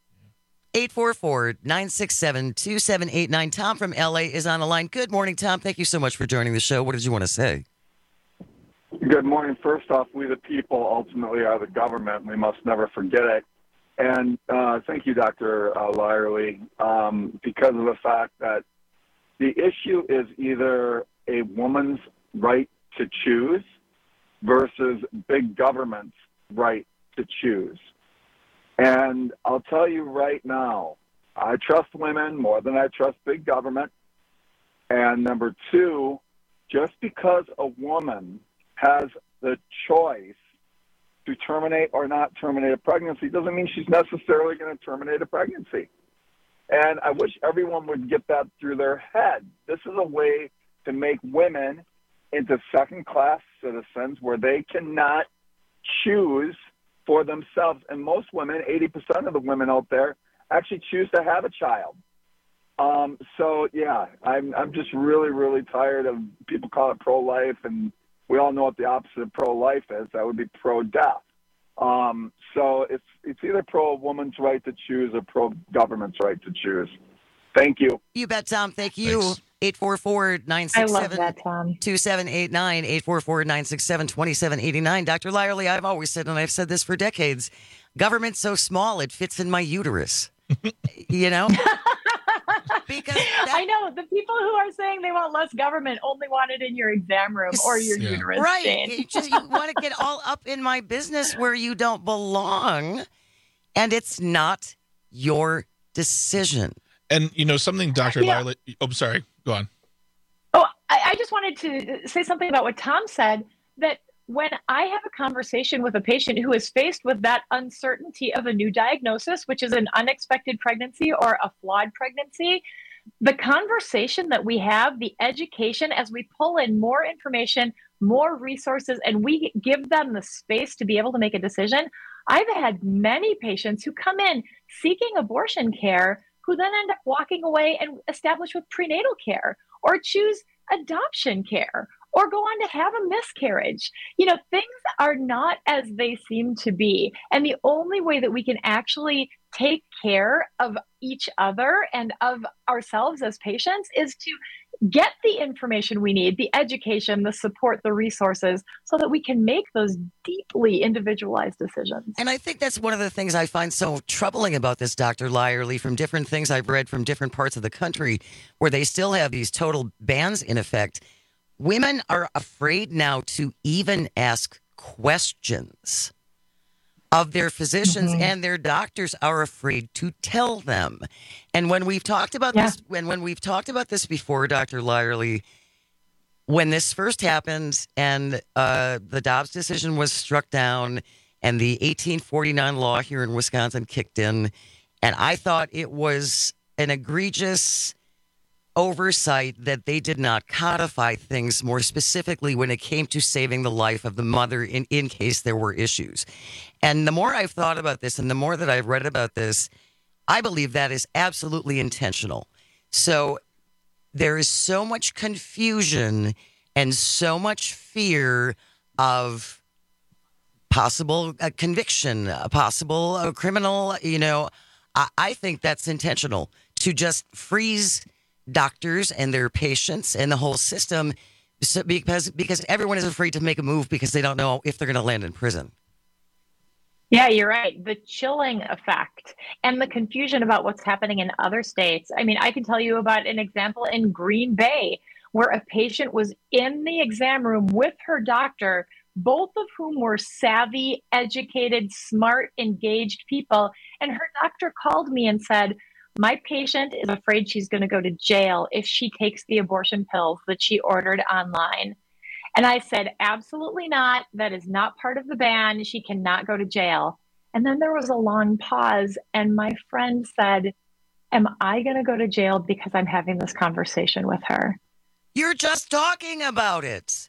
844-967-2789. Tom from LA is on the line. Good morning, Tom. Thank you so much for joining the show. What did you want to say? Good morning. First off, we the people ultimately are the government. We must never forget it. And thank you, Dr. Lyra Lee, because of the fact that the issue is either a woman's right to choose versus big government's right to choose. And I'll tell you right now, I trust women more than I trust big government. And number two, just because a woman has the choice to terminate or not terminate a pregnancy doesn't mean she's necessarily going to terminate a pregnancy. And I wish everyone would get that through their head. This is a way to make women into second-class citizens where they cannot choose for themselves. And most women, 80% of the women out there, actually choose to have a child. So, yeah, I'm just really, really tired of people call it pro-life, and we all know what the opposite of pro-life is. That would be pro-death. So it's either pro-woman's right to choose or pro-government's right to choose. Thank you. You bet, Tom. Thank you. 844-967-2789, 844-967-2789. Dr. Lyra Lee, I've always said, and I've said this for decades, government's so small it fits in my uterus. You know? Because I know the people who are saying they want less government only want it in your exam room or your uterus. Right. Jane. You want to get all up in my business where you don't belong, and it's not your decision. And, something Dr. Lyerly... Oh, sorry. Go on. Oh, I just wanted to say something about what Tom said, that when I have a conversation with a patient who is faced with that uncertainty of a new diagnosis, which is an unexpected pregnancy or a flawed pregnancy, the conversation that we have, the education, as we pull in more information, more resources, and we give them the space to be able to make a decision. I've had many patients who come in seeking abortion care who then end up walking away and establish with prenatal care or choose adoption care or go on to have a miscarriage. Things are not as they seem to be. And the only way that we can actually take care of each other and of ourselves as patients is to get the information we need, the education, the support, the resources, so that we can make those deeply individualized decisions. And I think that's one of the things I find so troubling about this, Dr. Lyerly, from different things I've read from different parts of the country where they still have these total bans in effect. Women are afraid now to even ask questions of their physicians, and their doctors are afraid to tell them. And when we've talked about this, when we've talked about this before, Dr. Lyerly, when this first happened and the Dobbs decision was struck down and the 1849 law here in Wisconsin kicked in, and I thought it was an egregious oversight that they did not codify things more specifically when it came to saving the life of the mother in case there were issues. And the more I've thought about this and the more that I've read about this, I believe that is absolutely intentional. So there is so much confusion and so much fear of possible conviction, a possible criminal, I think that's intentional to just freeze doctors and their patients and the whole system, because everyone is afraid to make a move because they don't know if they're going to land in prison. Yeah, you're right. The chilling effect and the confusion about what's happening in other states. I mean, I can tell you about an example in Green Bay where a patient was in the exam room with her doctor, both of whom were savvy, educated, smart, engaged people. And her doctor called me and said, "My patient is afraid she's going to go to jail if she takes the abortion pills that she ordered online." And I said, "Absolutely not. That is not part of the ban. She cannot go to jail." And then there was a long pause. And my friend said, "Am I going to go to jail because I'm having this conversation with her?" You're just talking about it.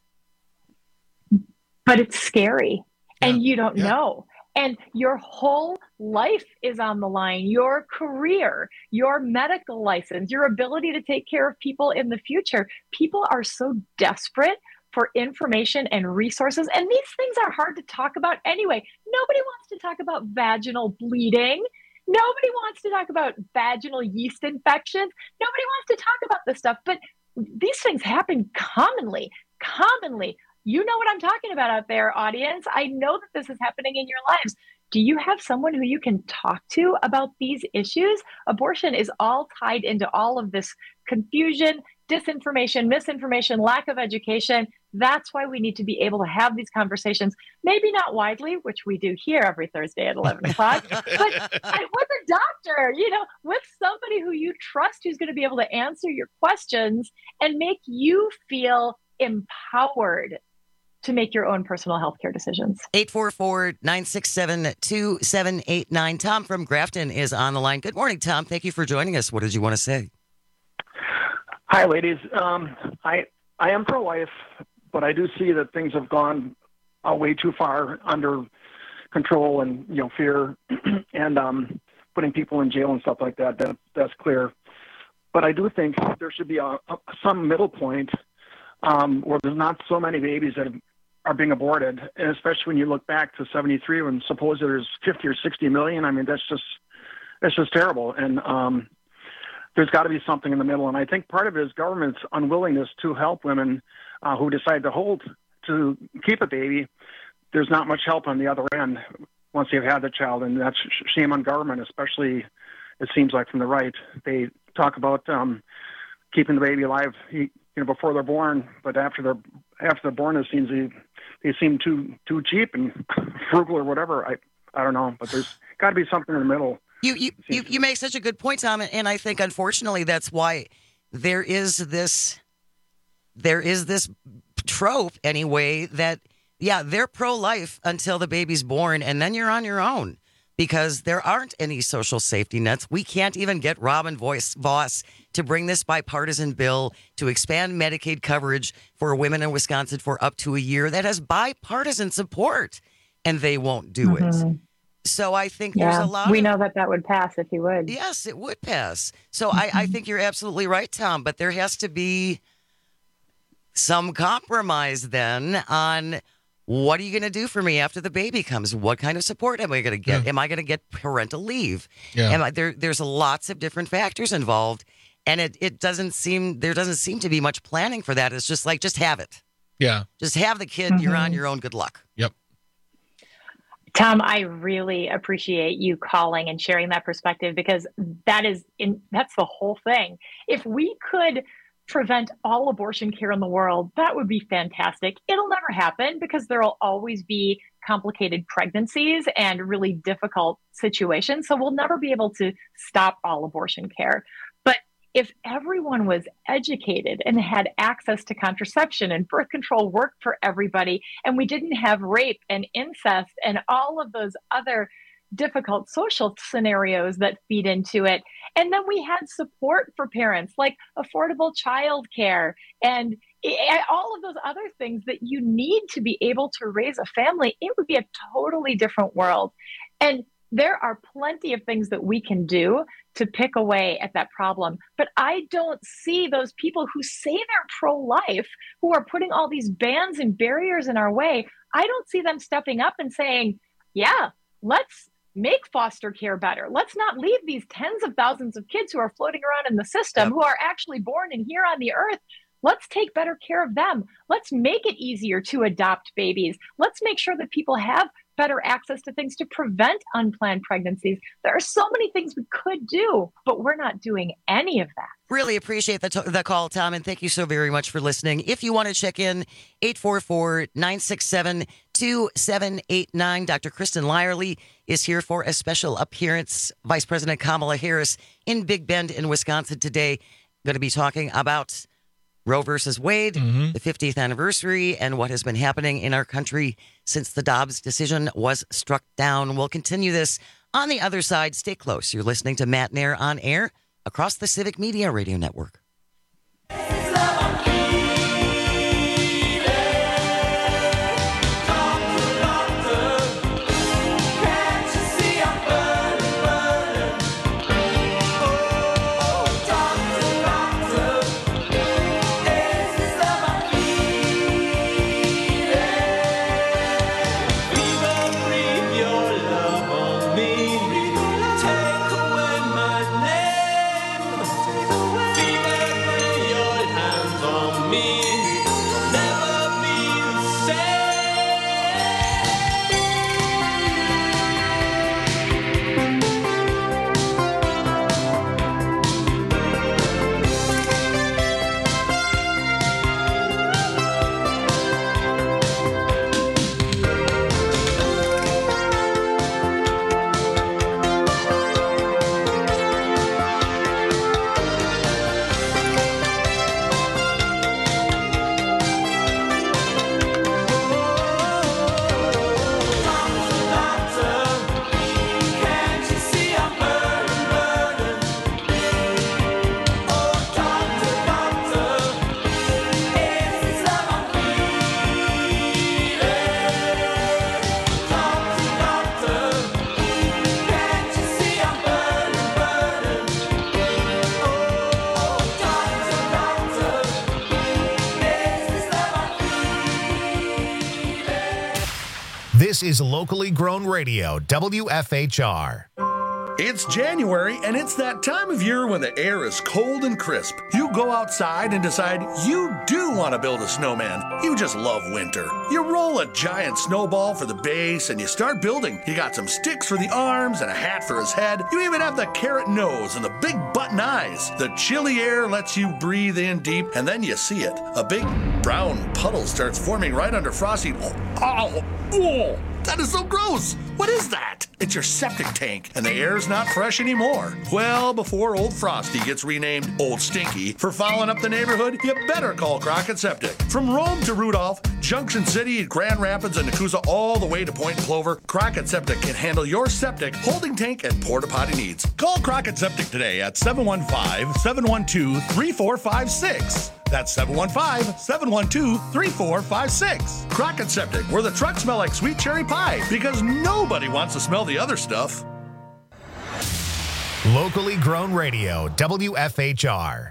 But it's scary. And you don't know. And your whole life is on the line, your career, your medical license, your ability to take care of people in the future. People are so desperate for information and resources. And these things are hard to talk about anyway. Nobody wants to talk about vaginal bleeding. Nobody wants to talk about vaginal yeast infections. Nobody wants to talk about this stuff. But these things happen commonly. You know what I'm talking about out there, audience. I know that this is happening in your lives. Do you have someone who you can talk to about these issues? Abortion is all tied into all of this confusion, disinformation, misinformation, lack of education. That's why we need to be able to have these conversations, maybe not widely, which we do here every Thursday at 11 o'clock, but with a doctor, with somebody who you trust, who's going to be able to answer your questions and make you feel empowered to make your own personal healthcare decisions. 844-967-2789. Tom from Grafton is on the line. Good morning, Tom. Thank you for joining us. What did you want to say? Hi, ladies. I am pro-life, but I do see that things have gone way too far under control and fear and putting people in jail and stuff like that. That's clear. But I do think there should be some middle point where there's not so many babies that are being aborted, and especially when you look back to 73 when supposedly there's 50 or 60 million. I mean, that's just terrible. And there's got to be something in the middle. And I think part of it is government's unwillingness to help women who decide to keep a baby. There's not much help on the other end once they've had the child, and that's shame on government, especially it seems like from the right. They talk about keeping the baby alive, before they're born, but after they're born, it seems they seem too cheap and frugal or whatever. I don't know, but there's got to be something in the middle. You make such a good point, Tom, and I think unfortunately that's why there is this trope anyway that they're pro-life until the baby's born, and then you're on your own because there aren't any social safety nets. We can't even get Robin Vos to bring this bipartisan bill to expand Medicaid coverage for women in Wisconsin for up to a year that has bipartisan support, and they won't do it. So I think there's a lot. We know that would pass if he would. Yes, it would pass. So I think you're absolutely right, Tom, but there has to be some compromise then on what are you going to do for me after the baby comes? What kind of support am I going to get? Yeah. Am I going to get parental leave? Yeah. There's lots of different factors involved, and it doesn't seem to be much planning for that. It's just just have it. Yeah. Just have the kid. You're on your own. Good luck. Yep. Tom, I really appreciate you calling and sharing that perspective because that's the whole thing. If we could prevent all abortion care in the world, that would be fantastic. It'll never happen because there will always be complicated pregnancies and really difficult situations. So we'll never be able to stop all abortion care. But if everyone was educated and had access to contraception and birth control worked for everybody, and we didn't have rape and incest and all of those other difficult social scenarios that feed into it. And then we had support for parents like affordable childcare and all of those other things that you need to be able to raise a family. It would be a totally different world. And there are plenty of things that we can do to pick away at that problem. But I don't see those people who say they're pro-life, who are putting all these bans and barriers in our way. I don't see them stepping up and saying, yeah, let's make foster care better. Let's not leave these tens of thousands of kids who are floating around in the system, who are actually born and here on the earth. Let's take better care of them. Let's make it easier to adopt babies. Let's make sure that people have better access to things to prevent unplanned pregnancies. There are so many things we could do, but we're not doing any of that. Really appreciate the call, Tom, and thank you so very much for listening. If you want to check in, 844-967-2789. Dr. Kristen Lyerly is here for a special appearance. Vice President Kamala Harris in Big Bend in Wisconsin today. Going to be talking about Roe versus Wade, the 50th anniversary, and what has been happening in our country since the Dobbs decision was struck down. We'll continue this on the other side. Stay close. You're listening to Matt Nair on air across the Civic Media Radio Network. This is locally grown radio, WFHR. It's January, and it's that time of year when the air is cold and crisp. You go outside and decide you do want to build a snowman. You just love winter. You roll a giant snowball for the base, and you start building. You got some sticks for the arms and a hat for his head. You even have the carrot nose and the big button eyes. The chilly air lets you breathe in deep, and then you see it. A big brown puddle starts forming right under Frosty. Oh, that is so gross. What is that? It's your septic tank, and the air's not fresh anymore. Well, before old Frosty gets renamed Old Stinky for fouling up the neighborhood, you better call Crockett Septic. From Rome to Rudolph, Junction City, Grand Rapids, and Nakusa, all the way to Point Clover, Crockett Septic can handle your septic, holding tank, and porta potty needs. Call Crockett Septic today at 715-712-3456. That's 715-712-3456. Crockett Septic, where the trucks smell like sweet cherry pie, because nobody wants to smell the other stuff. Locally grown radio, WFHR.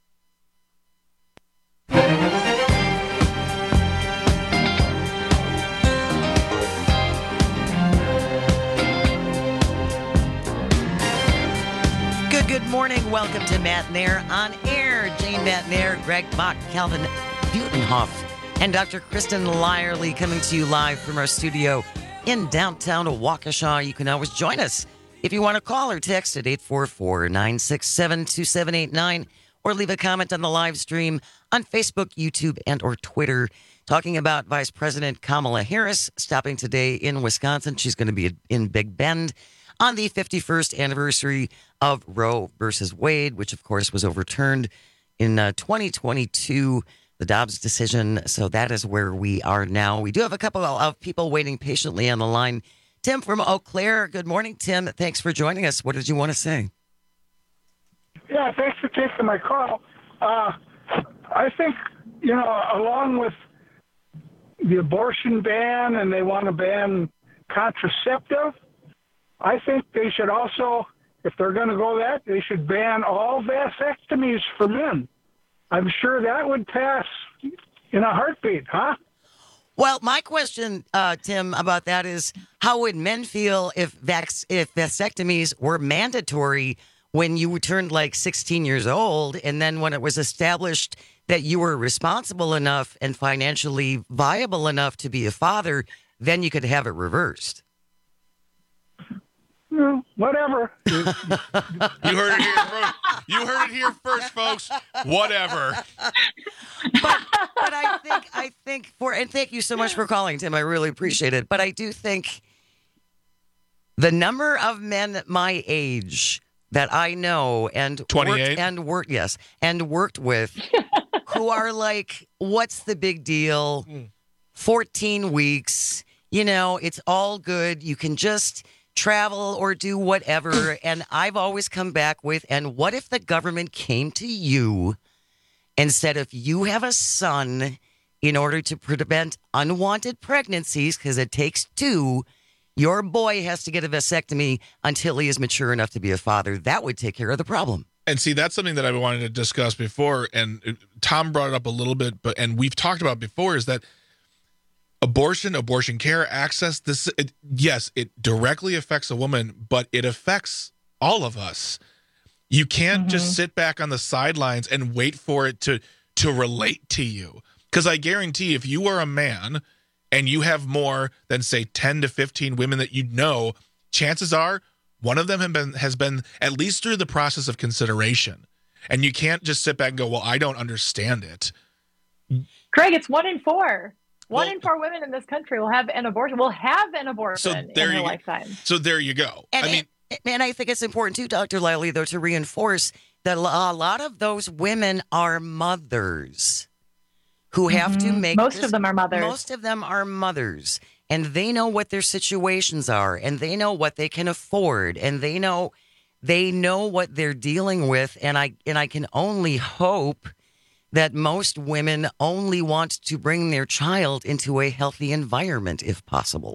Good morning. Welcome to Matt Nair on Air. Jane Matt Nair, Greg Bach, Calvin Butenhoff, and Dr. Kristen Lyerly coming to you live from our studio in downtown Waukesha. You can always join us if you want to call or text at 844-967-2789 or leave a comment on the live stream on Facebook, YouTube, and or Twitter talking about Vice President Kamala Harris stopping today in Wisconsin. She's going to be in Big Bend on the 51st anniversary of Roe versus Wade, which, of course, was overturned in 2022, the Dobbs decision. So that is where we are now. We do have a couple of people waiting patiently on the line. Tim from Eau Claire. Good morning, Tim. Thanks for joining us. What did you want to say? Yeah, thanks for taking my call. I think, along with the abortion ban, and they want to ban contraceptive, I think they should also, if they're going to go that, they should ban all vasectomies for men. I'm sure that would pass in a heartbeat, huh? Well, my question, Tim, about that is, how would men feel if vasectomies were mandatory when you turned like 16 years old, and then when it was established that you were responsible enough and financially viable enough to be a father, then you could have it reversed? Whatever. You heard it here first. You heard it here first, folks. Whatever. But I think and thank you so much for calling, Tim. I really appreciate it. But I do think the number of men my age that I know and 28 worked with who are like, what's the big deal? 14 weeks, it's all good. You can just travel or do whatever. And I've always come back with, and what if the government came to you and said, if you have a son, in order to prevent unwanted pregnancies, because it takes two, your boy has to get a vasectomy until he is mature enough to be a father. That would take care of the problem. And see, that's something that I've wanted to discuss before, and Tom brought it up a little bit, and we've talked about before, is that abortion care, access, yes, it directly affects a woman, but it affects all of us. You can't just sit back on the sidelines and wait for it to relate to you. Because I guarantee if you are a man and you have more than, say, 10 to 15 women that you know, chances are one of them has been at least through the process of consideration. And you can't just sit back and go, well, I don't understand it. Craig, it's 1 in 4. One in 4 women in this country will have an abortion. In their lifetime. So there you go. And I think it's important too, Dr. Lyerly, though, to reinforce that a lot of those women are mothers who have to make. Most of them are mothers. Most of them are mothers, and they know what their situations are, and they know what they can afford, and they know what they're dealing with. And I can only hope that most women only want to bring their child into a healthy environment, if possible.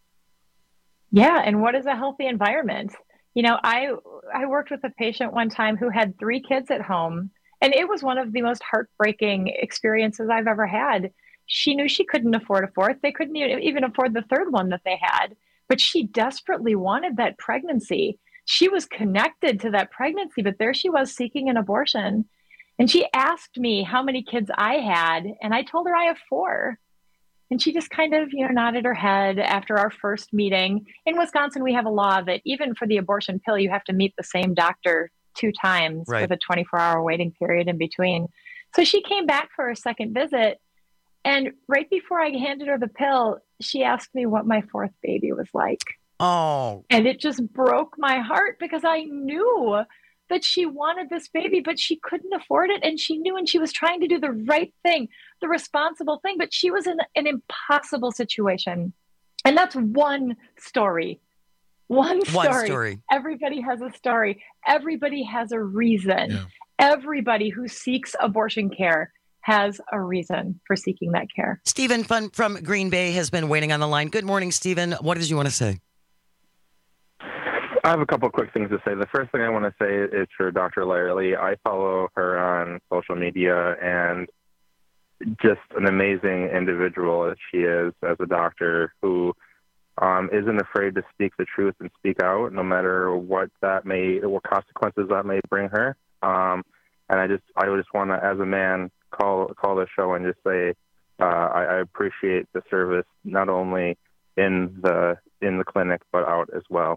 Yeah, and what is a healthy environment? I worked with a patient one time who had 3 kids at home, and it was one of the most heartbreaking experiences I've ever had. She knew she couldn't afford a 4th. They couldn't even afford the 3rd one that they had, but she desperately wanted that pregnancy. she was connected to that pregnancy, but there she was seeking an abortion. And she asked me how many kids I had, and I told her I have 4. And she just kind of, nodded her head after our first meeting. In Wisconsin, we have a law that even for the abortion pill, you have to meet the same doctor 2 times with a 24-hour waiting period in between. So she came back for her second visit. And right before I handed her the pill, she asked me what my 4th baby was like. Oh. And it just broke my heart because I knew that she wanted this baby, but she couldn't afford it. And she knew, and she was trying to do the right thing, the responsible thing, but she was in an impossible situation. And that's one story. One story. Everybody has a story. Everybody has a reason. Yeah. Everybody who seeks abortion care has a reason for seeking that care. Stephen from Green Bay has been waiting on the line. Good morning, Stephen. What did you want to say? I have a couple of quick things to say. The first thing I want to say is for Dr. Lyerly. I follow her on social media, and just an amazing individual as she is as a doctor who isn't afraid to speak the truth and speak out, no matter what consequences that may bring her. And I just want to, as a man, call the show and just say I appreciate the service, not only in the clinic but out as well.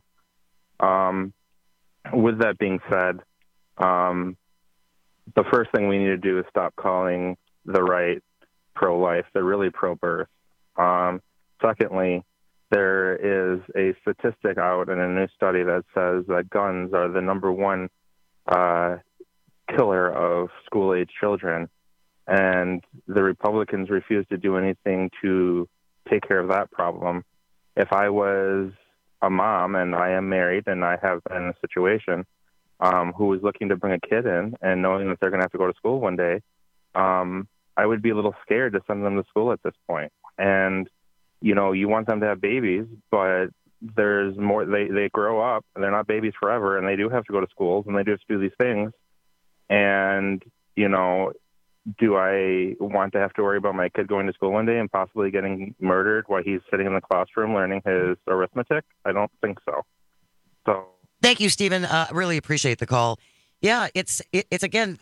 With that being said, the first thing we need to do is stop calling the right pro-life. They're really pro-birth. Secondly, there is a statistic out in a new study that says that guns are the number one killer of school-age children, and the Republicans refuse to do anything to take care of that problem. If I was a mom, and I am married, and I have been in a situation who was looking to bring a kid in and knowing that they're going to have to go to school one day, I would be a little scared to send them to school at this point. And, you want them to have babies, but there's more, they grow up, and they're not babies forever, and they do have to go to schools, and they do have to do these things. And, do I want to have to worry about my kid going to school one day and possibly getting murdered while he's sitting in the classroom learning his arithmetic? I don't think so. Thank you, Stephen. Really appreciate the call. Yeah, it's again,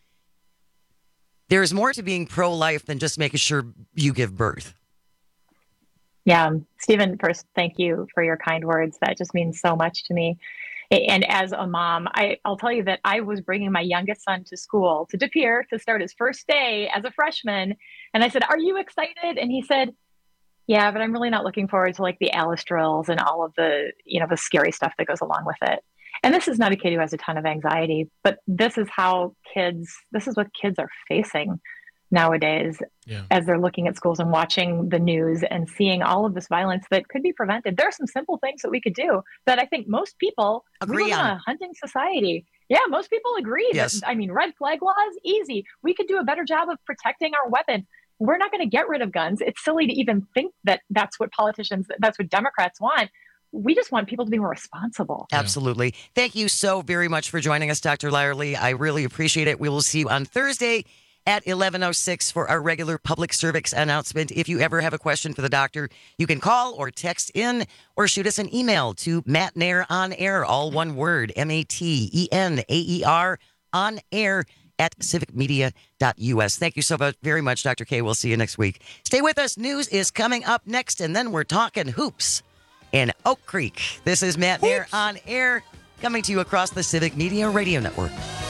there's more to being pro-life than just making sure you give birth. Yeah, Stephen, first, thank you for your kind words. That just means so much to me. And as a mom, I'll tell you that I was bringing my youngest son to school, to De Pere, to start his first day as a freshman. And I said, "Are you excited?" And he said, "Yeah, but I'm really not looking forward to the Alice drills and all of the, the scary stuff that goes along with it." And this is not a kid who has a ton of anxiety, but this is what kids are facing nowadays as they're looking at schools and watching the news and seeing all of this violence that could be prevented. There are some simple things that we could do that I think most people agree on. A hunting society. Yeah, most people agree. Yes. That, red flag laws, easy. We could do a better job of protecting our weapons. We're not going to get rid of guns. It's silly to even think that that's what Democrats want. We just want people to be more responsible. Absolutely. Thank you so very much for joining us, Dr. Lyerly. I really appreciate it. We will see you on Thursday at 11:06 for our regular public service announcement. If you ever have a question for the doctor, you can call or text in or shoot us an email to Matt Nair on air, all one word, MATENAER on air at civicmedia.us. Thank you so very much, Dr. K. We'll see you next week. Stay with us. News is coming up next, and then we're talking hoops in Oak Creek. This is Matt Nair on air, coming to you across the Civic Media Radio Network.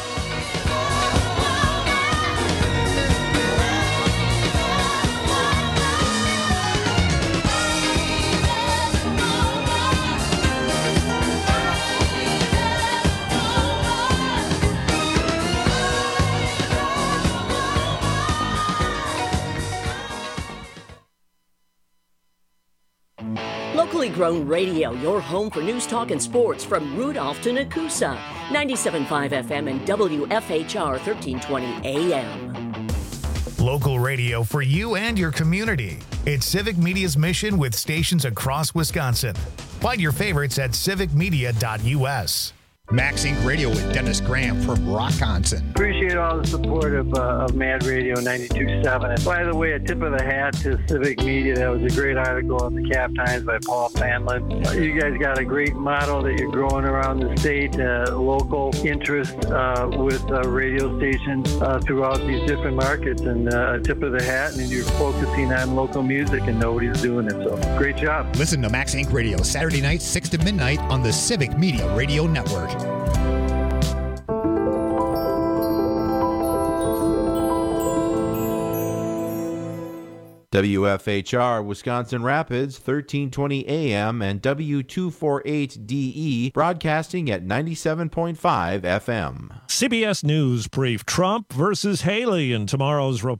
Locally grown radio, your home for news, talk, and sports from Rudolph to Nakusa. 97.5 FM and WFHR 1320 AM. Local radio for you and your community. It's Civic Media's mission with stations across Wisconsin. Find your favorites at civicmedia.us. Max Inc. Radio with Dennis Graham from Rockonson. Appreciate all the support of Mad Radio 92.7. And by the way, a tip of the hat to Civic Media. That was a great article on the Cap Times by Paul Fanlin. You guys got a great model that you're growing around the state, local interest with radio stations throughout these different markets. And a tip of the hat, and you're focusing on local music, and nobody's doing it. So great job. Listen to Max Inc. Radio Saturday nights 6 to midnight on the Civic Media Radio Network. WFHR Wisconsin Rapids, 1320 AM and W248DE, broadcasting at 97.5 FM. CBS News brief: Trump versus Haley in tomorrow's